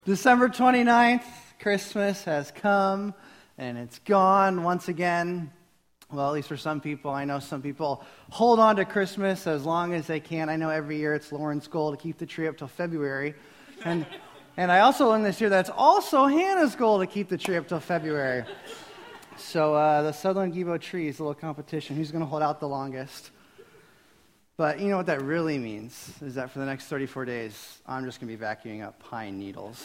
December 29th, Christmas has come and it's gone once again. Well, at least for some people. I know some people hold on to Christmas as long as they can. I know every year it's Lauren's goal to keep the tree up till February. And I also learned this year that's also Hannah's goal to keep the tree up till February. So the Southern Gibo tree is a little competition. Who's going to hold out the longest? But you know what that really means is that for the next 34 days, I'm just going to be vacuuming up pine needles.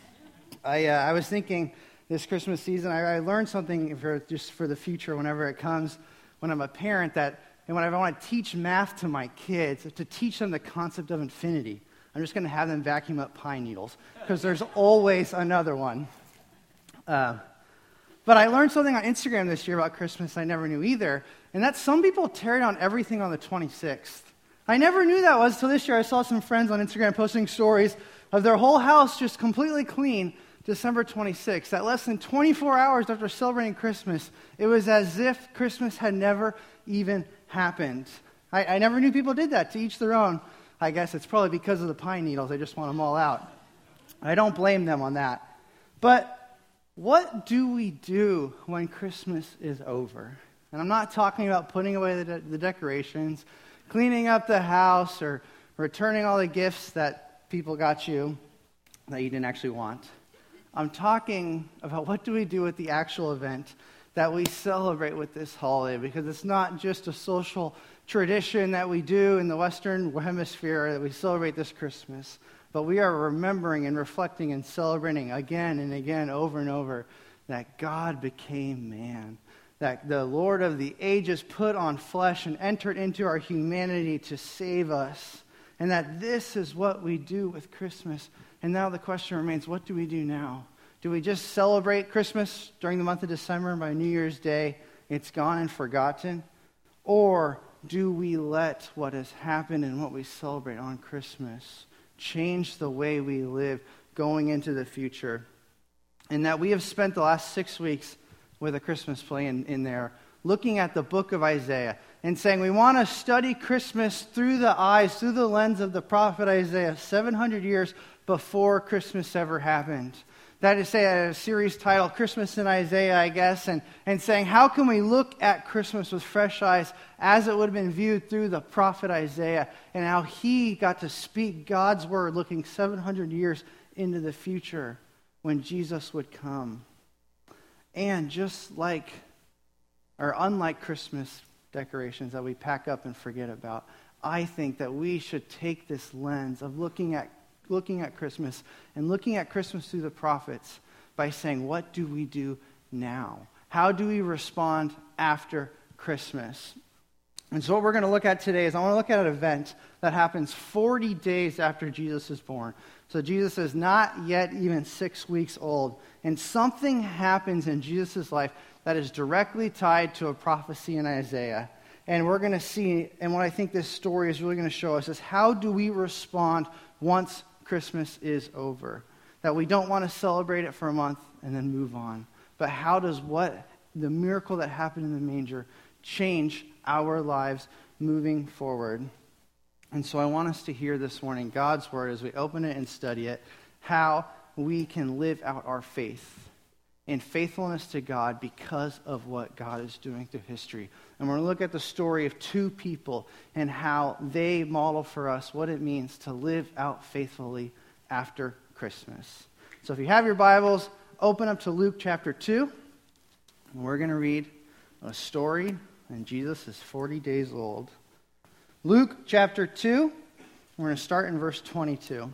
I was thinking this Christmas season, I learned something just for the future whenever it comes, when I'm a parent, and whenever I want to teach math to my kids, to teach them the concept of infinity. I'm just going to have them vacuum up pine needles because there's always another one. But I learned something on Instagram this year about Christmas I never knew either, and that's some people tear down everything on the 26th. I never knew that was until this year. I saw some friends on Instagram posting stories of their whole house just completely clean December 26th. That less than 24 hours after celebrating Christmas, it was as if Christmas had never even happened. I never knew people did that. To each their own. I guess it's probably because of the pine needles. They just want them all out. I don't blame them on that. But what do we do when Christmas is over? And I'm not talking about putting away the decorations, cleaning up the house, or returning all the gifts that people got you that you didn't actually want. I'm talking about what do we do with the actual event that we celebrate with this holiday, because it's not just a social tradition that we do in the Western Hemisphere that we celebrate this Christmas, but we are remembering and reflecting and celebrating again and again, over and over, that God became man, that the Lord of the ages put on flesh and entered into our humanity to save us, and that this is what we do with Christmas. And now the question remains, what do we do now? Do we just celebrate Christmas during the month of December, and by New Year's Day it's gone and forgotten? Or do we let what has happened and what we celebrate on Christmas change the way we live going into the future? And that we have spent the last 6 weeks with a Christmas play in there, looking at the book of Isaiah and saying we want to study Christmas through the lens of the prophet Isaiah, 700 years before Christmas ever happened. That is, say, a series titled Christmas in Isaiah, I guess, and saying how can we look at Christmas with fresh eyes as it would have been viewed through the prophet Isaiah, and how he got to speak God's word looking 700 years into the future when Jesus would come. And just like, or unlike Christmas decorations that we pack up and forget about, I think that we should take this lens of looking at Christmas and looking at Christmas through the prophets by saying, what do we do now? How do we respond after Christmas? And so what we're going to look at today is I want to look at an event that happens 40 days after Jesus is born. So Jesus is not yet even 6 weeks old. And something happens in Jesus' life that is directly tied to a prophecy in Isaiah. And we're going to see, and what I think this story is really going to show us is how do we respond once Christmas is over? That we don't want to celebrate it for a month and then move on. But how does the miracle that happened in the manger change our lives moving forward? And so I want us to hear this morning God's word as we open it and study it, how we can live out our faith in faithfulness to God because of what God is doing through history. And we're going to look at the story of two people and how they model for us what it means to live out faithfully after Christmas. So if you have your Bibles, open up to Luke chapter 2. And we're going to read a story, and Jesus is 40 days old. Luke chapter 2, we're going to start in verse 22.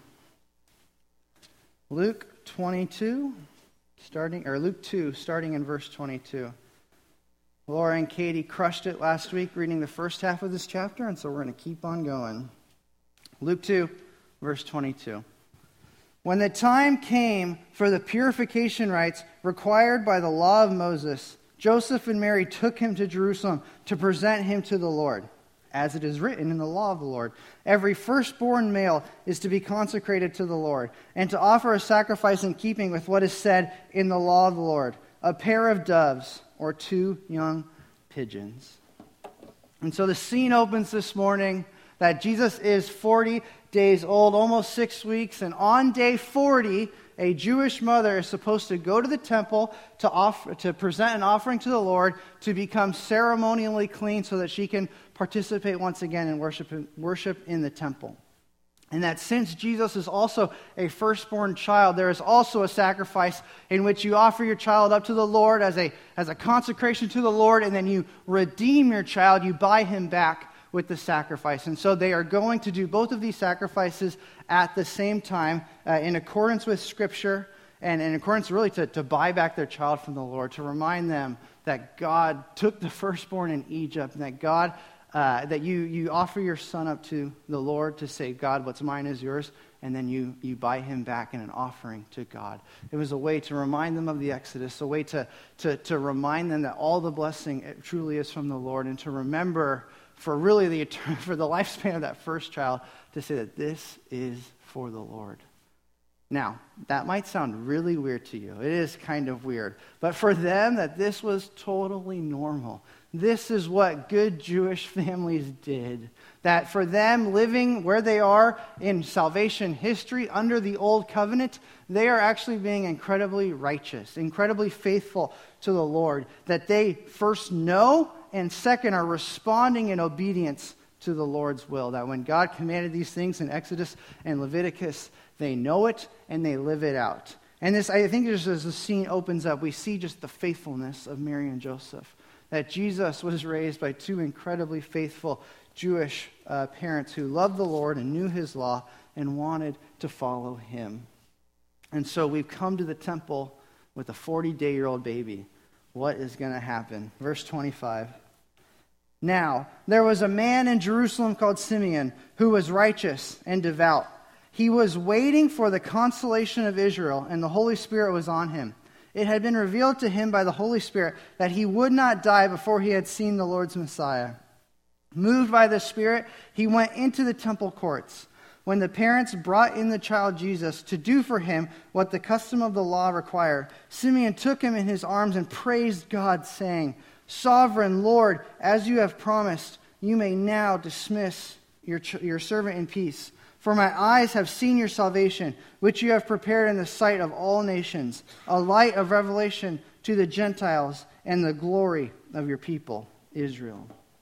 Luke 2, starting in verse 22. Laura and Katie crushed it last week reading the first half of this chapter, and so we're going to keep on going. Luke 2, verse 22. When the time came for the purification rites required by the law of Moses, Joseph and Mary took him to Jerusalem to present him to the Lord. As it is written in the law of the Lord, every firstborn male is to be consecrated to the Lord, and to offer a sacrifice in keeping with what is said in the law of the Lord, a pair of doves or 2 young pigeons. And so the scene opens this morning that Jesus is 40 days old, almost 6 weeks, and on day 40, a Jewish mother is supposed to go to the temple to present an offering to the Lord to become ceremonially clean so that she can participate once again in worship in the temple. And that since Jesus is also a firstborn child, there is also a sacrifice in which you offer your child up to the Lord as a consecration to the Lord, and then you redeem your child, you buy him back with the sacrifice. And so they are going to do both of these sacrifices at the same time in accordance with Scripture and in accordance really to buy back their child from the Lord, to remind them that God took the firstborn in Egypt and that God that you offer your son up to the Lord to say, God, what's mine is yours, and then you buy him back in an offering to God. It was a way to remind them of the Exodus, a way to remind them that all the blessing truly is from the Lord, and to remember for really for the lifespan of that first child to say that this is for the Lord. Now, that might sound really weird to you. It is kind of weird. But for them, that this was totally normal. This is what good Jewish families did. That for them, living where they are in salvation history under the Old Covenant, they are actually being incredibly righteous, incredibly faithful to the Lord. That they first know, and second are responding in obedience to the Lord's will. That when God commanded these things in Exodus and Leviticus, they know it and they live it out. And this, I think, just as the scene opens up, we see just the faithfulness of Mary and Joseph. That Jesus was raised by two incredibly faithful Jewish parents who loved the Lord and knew his law and wanted to follow him. And so we've come to the temple with a 40-day-old baby. What is going to happen? Verse 25. Now, there was a man in Jerusalem called Simeon who was righteous and devout. He was waiting for the consolation of Israel, and the Holy Spirit was on him. It had been revealed to him by the Holy Spirit that he would not die before he had seen the Lord's Messiah. Moved by the Spirit, he went into the temple courts. When the parents brought in the child Jesus to do for him what the custom of the law required, Simeon took him in his arms and praised God, saying, Sovereign Lord, as you have promised, you may now dismiss your servant in peace. For my eyes have seen your salvation, which you have prepared in the sight of all nations, a light of revelation to the Gentiles and the glory of your people, Israel.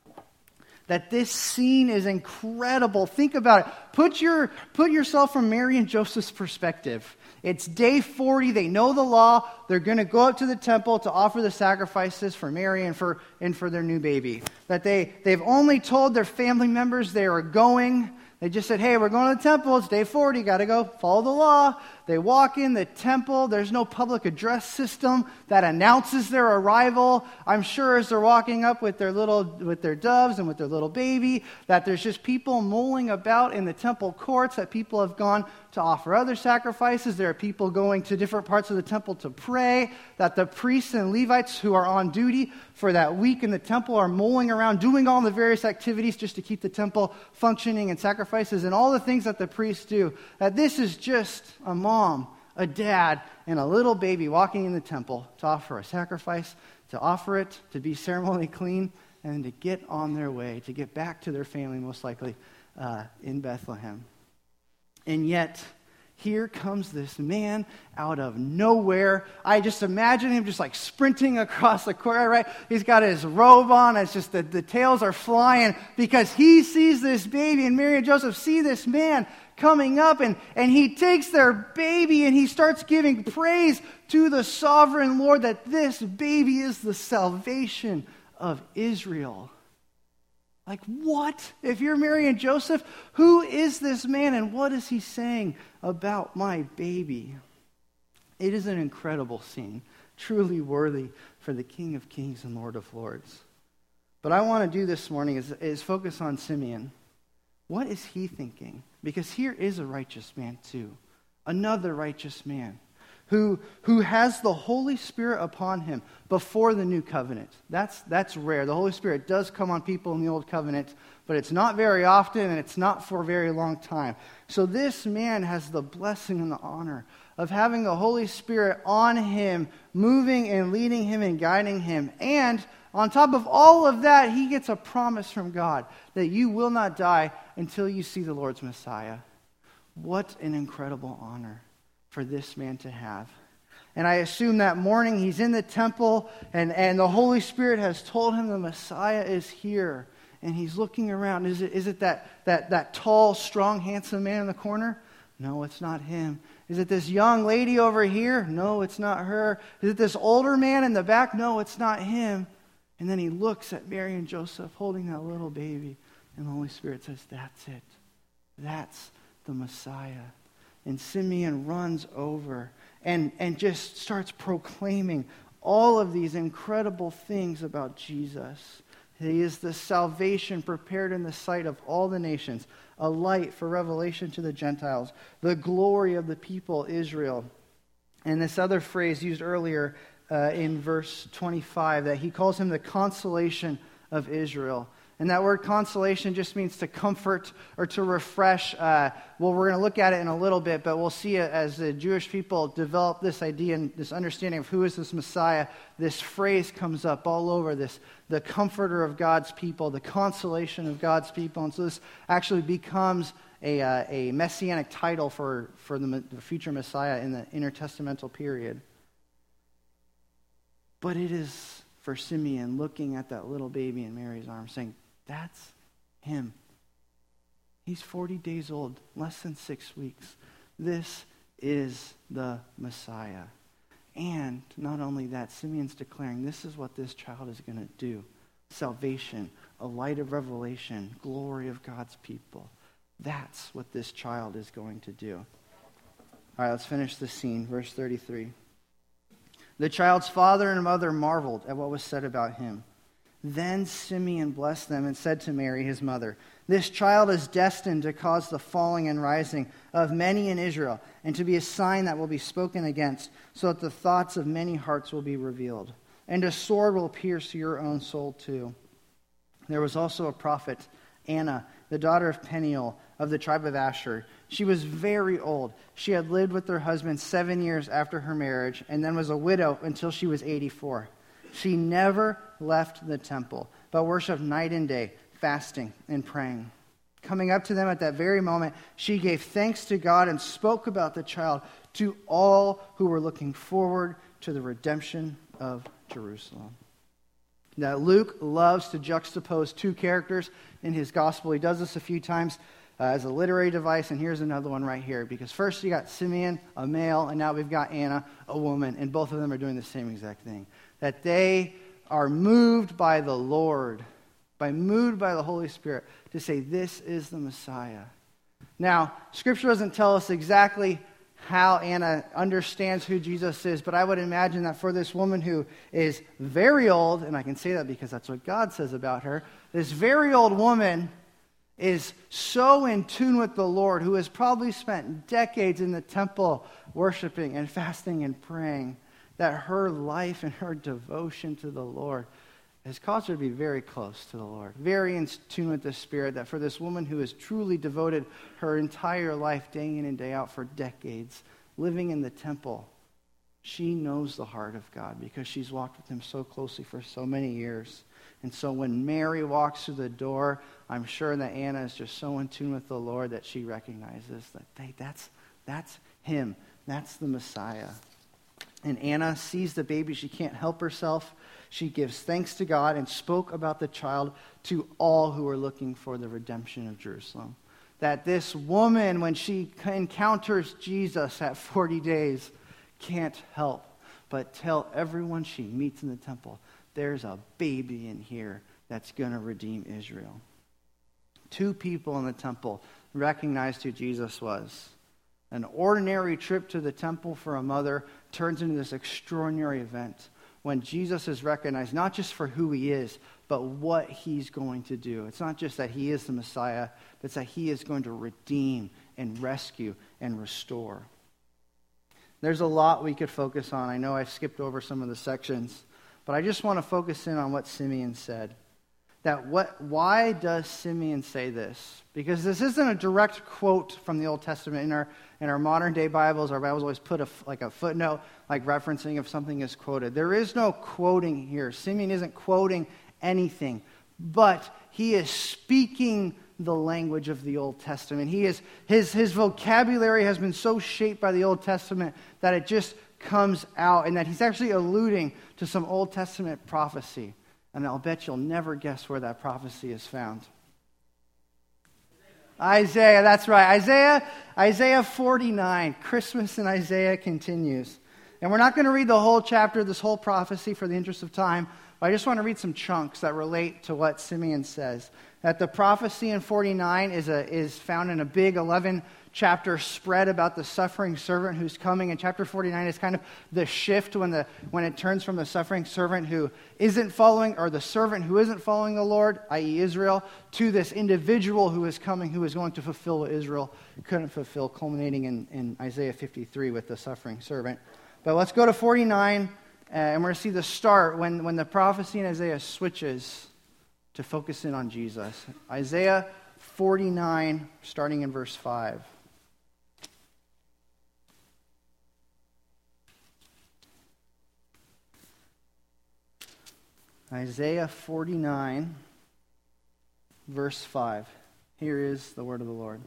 That this scene is incredible. Think about it. Put yourself from Mary and Joseph's perspective. It's day 40. They know the law. They're going to go up to the temple to offer the sacrifices for Mary and for their new baby. That they've only told their family members they are going. They just said, hey, we're going to the temple. It's day 40. Got to go follow the law. They walk in the temple. There's no public address system that announces their arrival. I'm sure as they're walking up with their doves and with their little baby, that there's just people mulling about in the temple courts, that people have gone to offer other sacrifices. There are people going to different parts of the temple to pray, that the priests and Levites who are on duty for that week in the temple are mulling around, doing all the various activities just to keep the temple functioning and sacrifices and all the things that the priests do. That this is just a mom, a dad, and a little baby walking in the temple to offer a sacrifice, to offer it, to be ceremonially clean, and to get on their way, to get back to their family, most likely in Bethlehem. And yet, here comes this man out of nowhere. I just imagine him just like sprinting across the court, right? He's got his robe on. It's just the tails are flying because he sees this baby, and Mary and Joseph see this man coming up, and he takes their baby and he starts giving praise to the sovereign Lord that this baby is the salvation of Israel. Like, what? If you're Mary and Joseph, who is this man and what is he saying about my baby? It is an incredible scene, truly worthy for the King of Kings and Lord of Lords. But I want to do this morning is focus on Simeon. What is he thinking? Because here is a righteous man too, another righteous man who has the Holy Spirit upon him before the new covenant. That's rare. The Holy Spirit does come on people in the old covenant, but it's not very often and it's not for a very long time. So this man has the blessing and the honor of having the Holy Spirit on him, moving and leading him and guiding him. And on top of all of that, he gets a promise from God that you will not die until you see the Lord's Messiah. What an incredible honor for this man to have. And I assume that morning he's in the temple and the Holy Spirit has told him the Messiah is here. And he's looking around. Is it that tall, strong, handsome man in the corner? No, it's not him. Is it this young lady over here? No, it's not her. Is it this older man in the back? No, it's not him. And then he looks at Mary and Joseph holding that little baby. And the Holy Spirit says, that's it. That's the Messiah. And Simeon runs over and just starts proclaiming all of these incredible things about Jesus. He is the salvation prepared in the sight of all the nations, a light for revelation to the Gentiles, the glory of the people Israel. And this other phrase used earlier in verse 25, that he calls him the consolation of Israel. And that word consolation just means to comfort or to refresh. Well, we're going to look at it in a little bit, but we'll see it as the Jewish people develop this idea and this understanding of who is this Messiah. This phrase comes up all over this, the comforter of God's people, the consolation of God's people. And so this actually becomes a messianic title for the future Messiah in the intertestamental period. But it is for Simeon looking at that little baby in Mary's arms saying, that's him. He's 40 days old, less than 6 weeks. This is the Messiah. And not only that, Simeon's declaring this is what this child is going to do. Salvation, a light of revelation, glory of God's people. That's what this child is going to do. All right, let's finish the scene. Verse 33. The child's father and mother marveled at what was said about him. Then Simeon blessed them and said to Mary, his mother, this child is destined to cause the falling and rising of many in Israel, and to be a sign that will be spoken against, so that the thoughts of many hearts will be revealed. And a sword will pierce your own soul too. There was also a prophet, Anna, the daughter of Peniel, of the tribe of Asher. She was very old. She had lived with her husband 7 years after her marriage, and then was a widow until she was 84. She never left the temple, but worshiped night and day, fasting and praying. Coming up to them at that very moment, she gave thanks to God and spoke about the child to all who were looking forward to the redemption of Jerusalem. Now, Luke loves to juxtapose two characters in his gospel. He does this a few times as a literary device, and here's another one right here. Because first you got Simeon, a male, and now we've got Anna, a woman, and both of them are doing the same exact thing. That they are moved by the Lord, moved by the Holy Spirit to say, this is the Messiah. Now, Scripture doesn't tell us exactly how Anna understands who Jesus is, but I would imagine that for this woman who is very old, and I can say that because that's what God says about her, this very old woman is so in tune with the Lord, who has probably spent decades in the temple worshiping and fasting and praying, that her life and her devotion to the Lord has caused her to be very close to the Lord, very in tune with the Spirit, that for this woman who has truly devoted her entire life day in and day out for decades, living in the temple, she knows the heart of God because she's walked with him so closely for so many years. And so when Mary walks through the door, I'm sure that Anna is just so in tune with the Lord that she recognizes that, hey, that's him. That's the Messiah. And Anna sees the baby. She can't help herself. She gives thanks to God and spoke about the child to all who are looking for the redemption of Jerusalem. That this woman, when she encounters Jesus at 40 days, can't help but tell everyone she meets in the temple, there's a baby in here that's going to redeem Israel. 2 people in the temple recognized who Jesus was. An ordinary trip to the temple for a mother turns into this extraordinary event when Jesus is recognized not just for who he is, but what he's going to do. It's not just that he is the Messiah, but it's that he is going to redeem and rescue and restore. There's a lot we could focus on. I know I skipped over some of the sections, but I just want to focus in on what Simeon said. Why does Simeon say this? Because this isn't a direct quote from the Old Testament. In our modern day Bibles, our Bibles always put a footnote, like referencing if something is quoted. There is no quoting here. Simeon isn't quoting anything, but he is speaking the language of the Old Testament. His vocabulary has been so shaped by the Old Testament that it just comes out, and that he's actually alluding to some Old Testament prophecy. And I'll bet you'll never guess where that prophecy is found. Isaiah, that's right. Isaiah 49. Christmas in Isaiah continues. And we're not going to read the whole chapter, this whole prophecy for the interest of time, but I just want to read some chunks that relate to what Simeon says. That the prophecy in 49 is found in a big 11-chapter spread about the suffering servant who's coming. And chapter 49 is kind of the shift when it turns from the suffering servant who isn't following, or the servant who isn't following the Lord, i.e. Israel, to this individual who is coming, who is going to fulfill what Israel couldn't fulfill, culminating in Isaiah 53 with the suffering servant. But let's go to 49, and we're going to see the start when the prophecy in Isaiah switches to focus in on Jesus. Isaiah 49, starting in verse 5. Isaiah 49, verse 5. Here is the word of the Lord.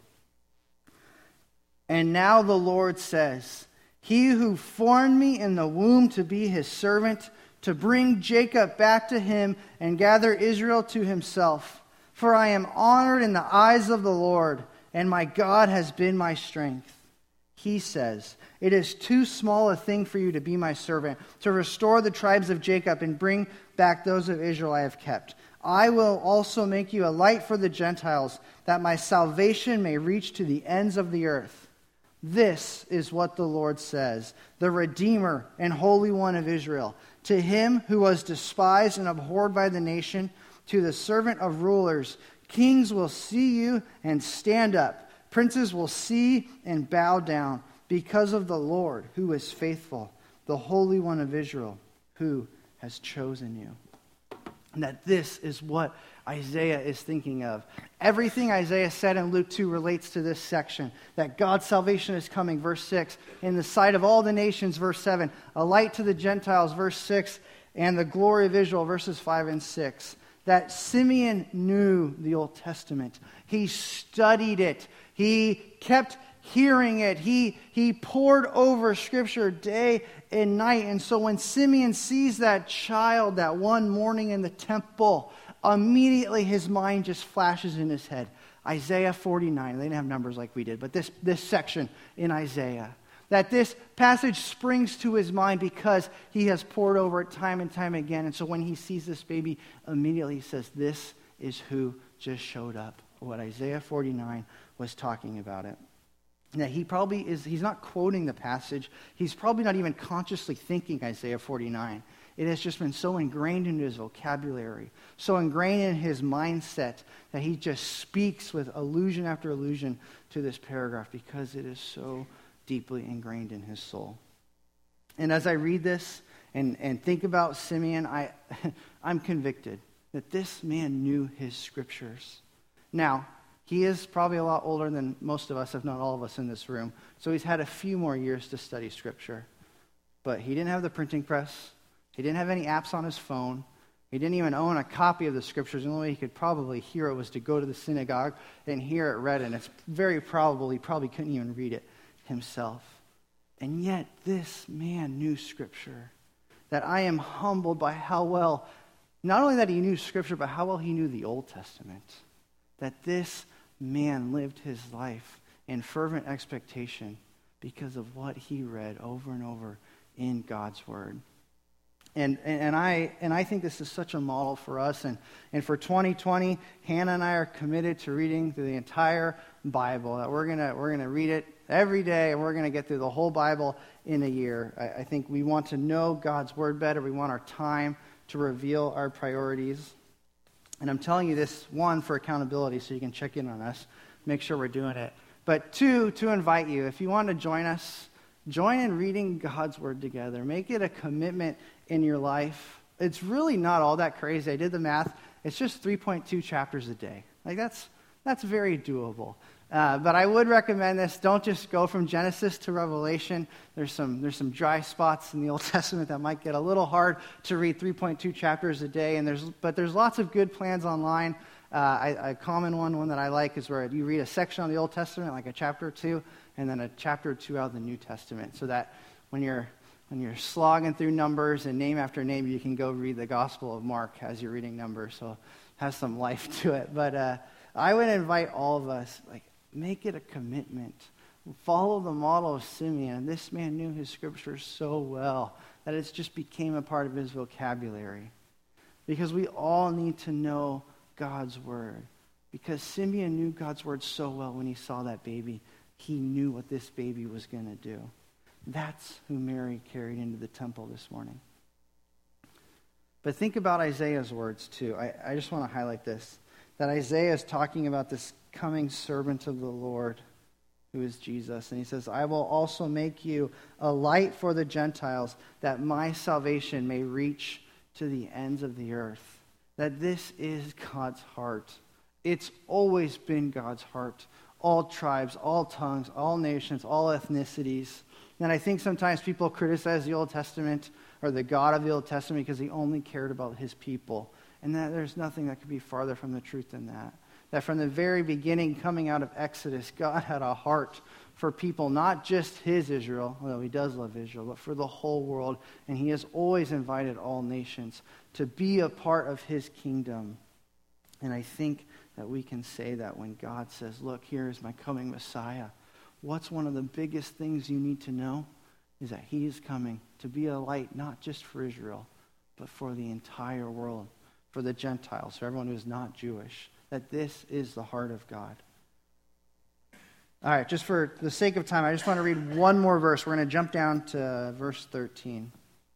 And now the Lord says, He who formed me in the womb to be his servant, to bring Jacob back to him and gather Israel to himself. For I am honored in the eyes of the Lord, and my God has been my strength. He says, It is too small a thing for you to be my servant, to restore the tribes of Jacob and bring back those of Israel I have kept. I will also make you a light for the Gentiles, that my salvation may reach to the ends of the earth. This is what the Lord says, the Redeemer and Holy One of Israel. To him who was despised and abhorred by the nation, to the servant of rulers, kings will see you and stand up. Princes will see and bow down because of the Lord who is faithful, the Holy One of Israel who has chosen you. And that this is what Isaiah is thinking of. Everything Isaiah said in Luke 2 relates to this section. That God's salvation is coming, verse 6. In the sight of all the nations, verse 7. A light to the Gentiles, verse 6. And the glory of Israel, verses 5 and 6. That Simeon knew the Old Testament. He studied it. He kept hearing it. He pored over Scripture day and night. And so when Simeon sees that child that one morning in the temple, immediately his mind just flashes in his head. Isaiah 49. They didn't have numbers like we did, but this section in Isaiah. That this passage springs to his mind because he has pored over it time and time again. And so when he sees this baby, immediately he says, this is who just showed up. What Isaiah 49 was talking about it. Now, he's not quoting the passage. He's probably not even consciously thinking Isaiah 49. It has just been so ingrained into his vocabulary, so ingrained in his mindset that he just speaks with allusion after allusion to this paragraph because it is so deeply ingrained in his soul. And as I read this and think about Simeon, I'm convicted that this man knew his scriptures. Now, he is probably a lot older than most of us, if not all of us in this room. So he's had a few more years to study Scripture. But he didn't have the printing press. He didn't have any apps on his phone. He didn't even own a copy of the Scriptures. The only way he could probably hear it was to go to the synagogue and hear it read. And it's very probable he probably couldn't even read it himself. And yet this man knew Scripture. That I am humbled by how well, not only that he knew Scripture, but how well he knew the Old Testament. That this man lived his life in fervent expectation because of what he read over and over in God's Word. And I think this is such a model for us. And for 2020, Hannah and I are committed to reading through the entire Bible. That we're gonna read it every day, and we're gonna get through the whole Bible in a year. I think we want to know God's Word better. We want our time to reveal our priorities. And I'm telling you this, one, for accountability, so you can check in on us, make sure we're doing it. But two, to invite you, if you want to join us, join in reading God's Word together. Make it a commitment in your life. It's really not all that crazy. I did the math. It's just 3.2 chapters a day. Like that's very doable. But I would recommend this. Don't just go from Genesis to Revelation. There's some dry spots in the Old Testament that might get a little hard to read 3.2 chapters a day. But there's lots of good plans online. A common one that I like is where you read a section on the Old Testament, like a chapter or two, and then a chapter or two out of the New Testament, so that when you're slogging through Numbers and name after name, you can go read the Gospel of Mark as you're reading Numbers, so it has some life to it. But I would invite all of us, make it a commitment. Follow the model of Simeon. This man knew his scriptures so well that it just became a part of his vocabulary. Because we all need to know God's word. Because Simeon knew God's word so well when he saw that baby. He knew what this baby was going to do. That's who Mary carried into the temple this morning. But think about Isaiah's words too. I just want to highlight this. That Isaiah is talking about this coming servant of the Lord, who is Jesus. And he says, I will also make you a light for the Gentiles, that my salvation may reach to the ends of the earth. That this is God's heart. It's always been God's heart. All tribes, all tongues, all nations, all ethnicities. And I think sometimes people criticize the Old Testament or the God of the Old Testament because he only cared about his people. And that there's nothing that could be farther from the truth than that. That from the very beginning, coming out of Exodus, God had a heart for people, not just his Israel, although he does love Israel, but for the whole world. And he has always invited all nations to be a part of his kingdom. And I think that we can say that when God says, look, here is my coming Messiah. What's one of the biggest things you need to know is that he is coming to be a light, not just for Israel, but for the entire world, for the Gentiles, for everyone who is not Jewish. That this is the heart of God. All right, just for the sake of time, I just want to read one more verse. We're going to jump down to verse 13.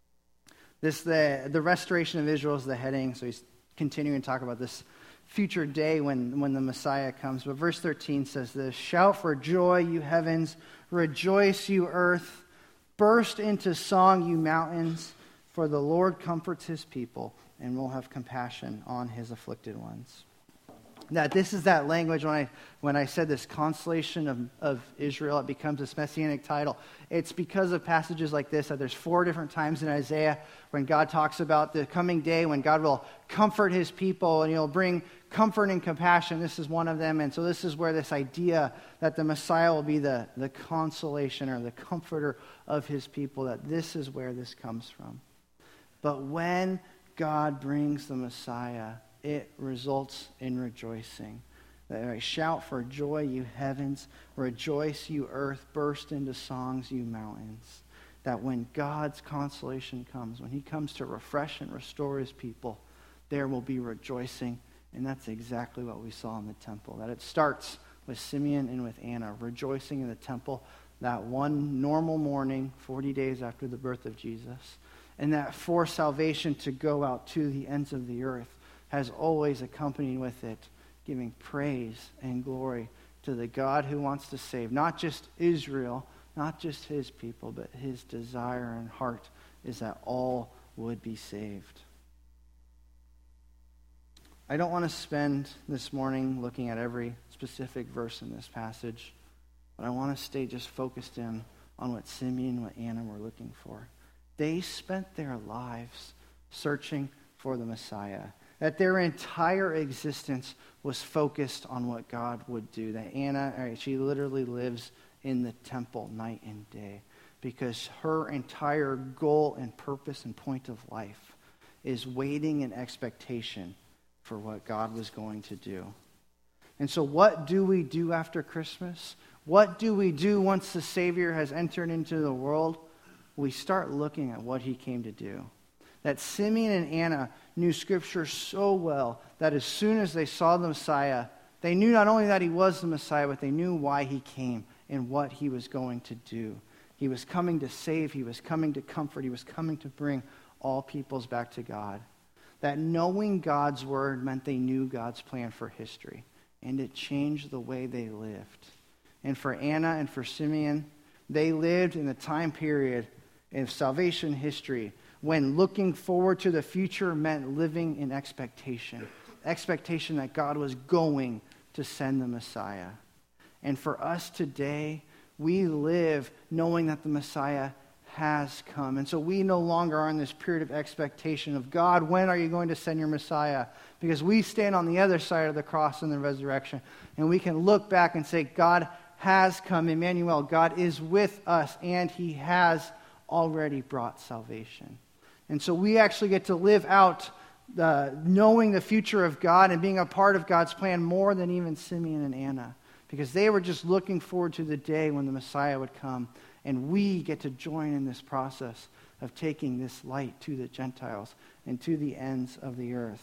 The restoration of Israel is the heading, so he's continuing to talk about this future day when the Messiah comes. But verse 13 says this, shout for joy, you heavens, rejoice, you earth, burst into song, you mountains, for the Lord comforts his people and will have compassion on his afflicted ones. That this is that language when I said this consolation of Israel, it becomes this messianic title. It's because of passages like this that there's 4 different times in Isaiah when God talks about the coming day when God will comfort his people and he'll bring comfort and compassion. This is one of them. And so this is where this idea that the Messiah will be the consolation or the comforter of his people, that this is where this comes from. But when God brings the Messiah, it results in rejoicing. Shout for joy, you heavens. Rejoice, you earth. Burst into songs, you mountains. That when God's consolation comes, when he comes to refresh and restore his people, there will be rejoicing. And that's exactly what we saw in the temple. That it starts with Simeon and with Anna, rejoicing in the temple that one normal morning, 40 days after the birth of Jesus. And that for salvation to go out to the ends of the earth has always accompanied with it giving praise and glory to the God who wants to save not just Israel, not just his people, but his desire and heart is that all would be saved. I don't want to spend this morning looking at every specific verse in this passage, but I want to stay just focused in on what Simeon and what Anna were looking for. They spent their lives searching for the Messiah. That their entire existence was focused on what God would do. That Anna, she literally lives in the temple night and day because her entire goal and purpose and point of life is waiting in expectation for what God was going to do. And so what do we do after Christmas? What do we do once the Savior has entered into the world? We start looking at what he came to do. That Simeon and Anna knew Scripture so well that as soon as they saw the Messiah, they knew not only that he was the Messiah, but they knew why he came and what he was going to do. He was coming to save. He was coming to comfort. He was coming to bring all peoples back to God. That knowing God's word meant they knew God's plan for history, and it changed the way they lived. And for Anna and for Simeon, they lived in the time period of salvation history when looking forward to the future meant living in expectation that God was going to send the And for us today, we live knowing that the Messiah has come. And so we no longer are in this period of expectation of, God, when are you going to send your Messiah? Because we stand on the other side of the cross and the resurrection, and we can look back and say, God has come. Emmanuel, God is with us, and he has already brought salvation. And so we actually get to live out knowing the future of God and being a part of God's plan more than even Simeon and Anna, because they were just looking forward to the day when the Messiah would come. And we get to join in this process of taking this light to the Gentiles and to the ends of the earth.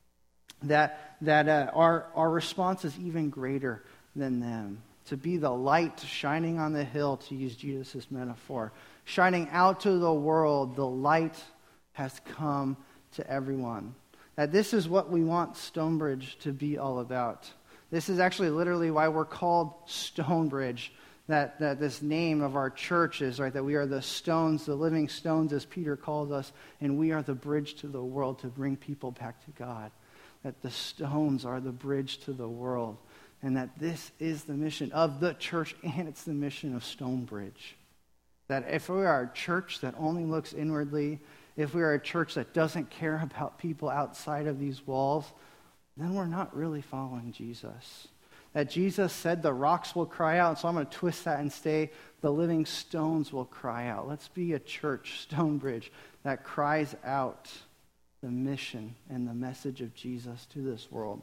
Our response is even greater than them. To be the light shining on the hill, to use Jesus' metaphor. Shining out to the world, the light has come to everyone. That this is what we want Stonebridge to be all about. This is actually literally why we're called Stonebridge. That this name of our church is, right, that we are the stones, the living stones, as Peter calls us, and we are the bridge to the world to bring people back to God. That the stones are the bridge to the world, and that this is the mission of the church, and it's the mission of Stonebridge. That if we are a church that only looks inwardly, if we are a church that doesn't care about people outside of these walls, then we're not really following Jesus. That Jesus said the rocks will cry out, so I'm going to twist that and say the living stones will cry out. Let's be a church, Stonebridge, that cries out the mission and the message of Jesus to this world.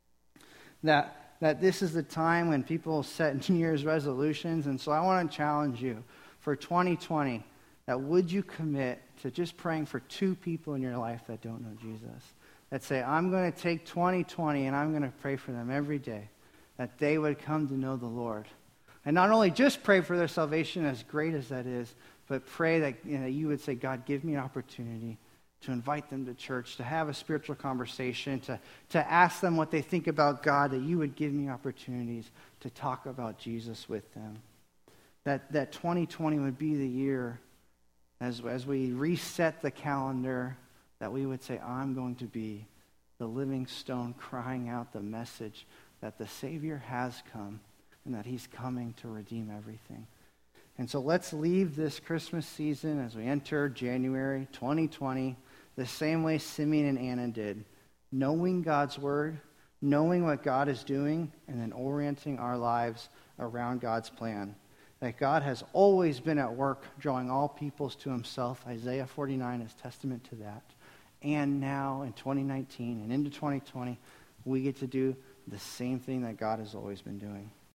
That this is the time when people set New Year's resolutions, and so I want to challenge you for 2020, that would you commit to just praying for 2 people in your life that don't know Jesus? That say, I'm going to take 2020 and I'm going to pray for them every day, that they would come to know the Lord. And not only just pray for their salvation, as great as that is, but pray that you would say, God, give me an opportunity to invite them to church, to have a spiritual conversation, to ask them what they think about God, that you would give me opportunities to talk about Jesus with them. That 2020 would be the year, as we reset the calendar, that we would say, I'm going to be the living stone crying out the message that the Savior has come and that he's coming to redeem everything. And so let's leave this Christmas season as we enter January 2020 the same way Simeon and Anna did, knowing God's word, knowing what God is doing, and then orienting our lives around God's plan. That God has always been at work drawing all peoples to himself. Isaiah 49 is testament to that. And now in 2019 and into 2020, we get to do the same thing that God has always been doing.